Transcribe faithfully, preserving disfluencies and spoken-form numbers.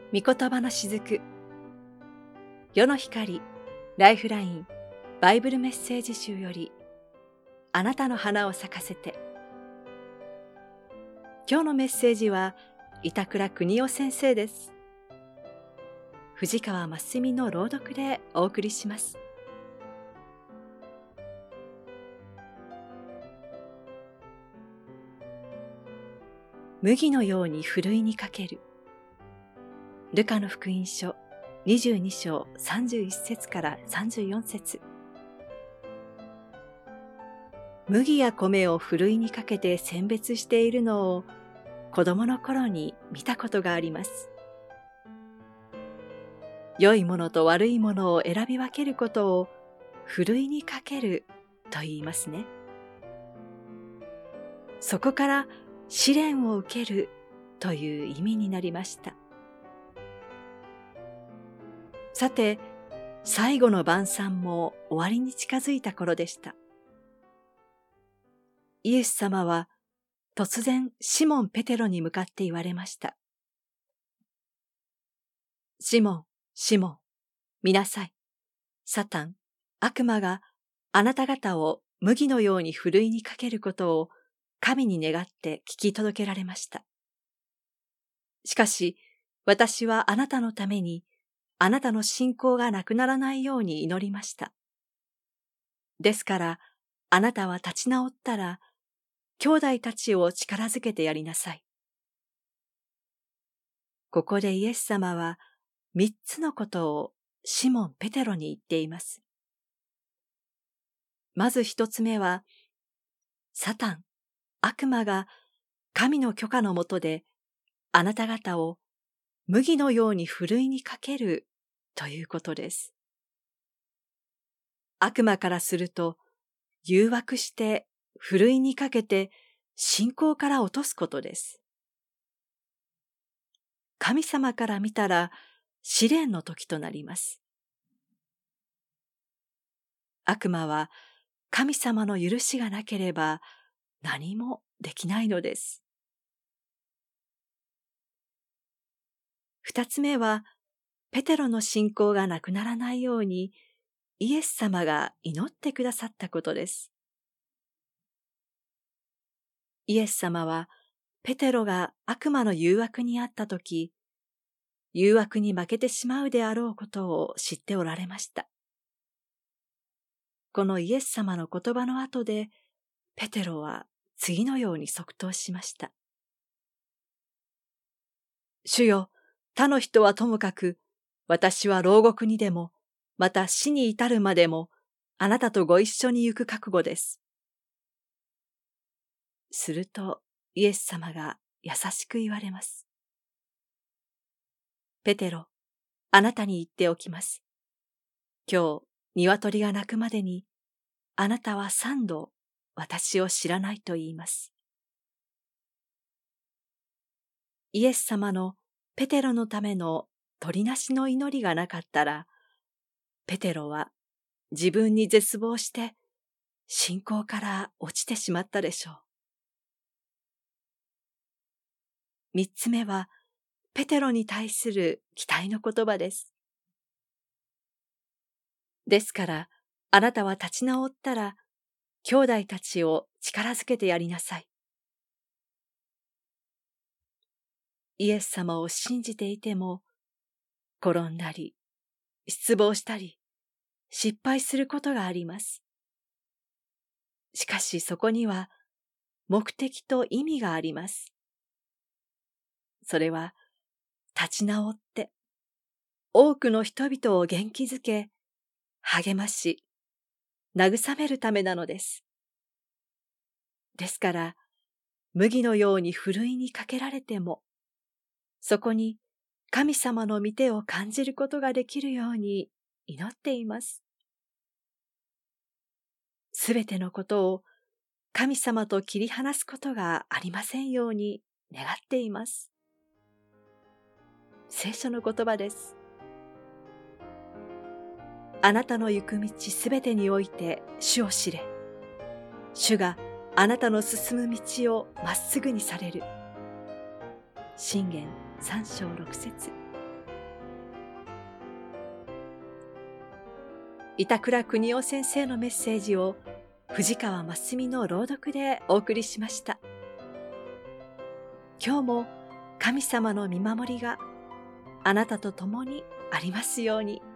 御言葉のしずく、世の光ライフラインバイブルメッセージ集より、あなたの花を咲かせて。今日のメッセージは板倉邦夫先生です。藤川真澄の朗読でお送りします。麦のようにふるいにかける。ルカの福音書にじゅうに章さんじゅういち節からさんじゅうよん節。麦や米をふるいにかけて選別しているのを子供の頃に見たことがあります。良いものと悪いものを選び分けることをふるいにかけると言いますね。そこから試練を受けるという意味になりました。さて、最後の晩餐も終わりに近づいた頃でした。イエス様は突然シモン・ペテロに向かって言われました。シモン、シモン、見なさい。サタン、悪魔があなた方を麦のようにふるいにかけることを神に願って聞き届けられました。しかし、私はあなたのために、あなたの信仰がなくならないように祈りました。ですから、あなたは立ち直ったら、兄弟たちを力づけてやりなさい。ここでイエス様は三つのことをシモン・ペテロに言っています。まず一つ目は、サタン、悪魔が神の許可のもとであなた方を麦のようにふるいにかけるということです。悪魔からすると誘惑してふるいにかけて信仰から落とすことです。神様から見たら試練の時となります。悪魔は神様の許しがなければ何もできないのです。二つ目は、ペテロの信仰がなくならないようにイエス様が祈ってくださったことです。イエス様はペテロが悪魔の誘惑にあったとき、誘惑に負けてしまうであろうことを知っておられました。このイエス様の言葉の後で、ペテロは次のように即答しました。主よ、他の人はともかく、私は牢獄にでも、また死に至るまでも、あなたとご一緒に行く覚悟です。すると、イエス様が優しく言われます。ペテロ、あなたに言っておきます。今日、鶏が鳴くまでに、あなたは三度、私を知らないと言います。イエス様のペテロのための取りなしの祈りがなかったら、ペテロは自分に絶望して信仰から落ちてしまったでしょう。三つ目は、ペテロに対する期待の言葉です。ですから、あなたは立ち直ったら、兄弟たちを力づけてやりなさい。イエス様を信じていても、転んだり、失望したり、失敗することがあります。しかしそこには目的と意味があります。それは立ち直って多くの人々を元気づけ、励まし、慰めるためなのです。ですから、麦のようにふるいにかけられても、そこに神様の御手を感じることができるように祈っています。すべてのことを神様と切り離すことがありませんように願っています。聖書の言葉です。あなたの行く道すべてにおいて主を知れ。主があなたの進む道をまっすぐにされる。箴言三章六節。 板倉邦夫先生のメッセージを藤川真澄の朗読でお送りしました。今日も神様の見守りがあなたと共にありますように。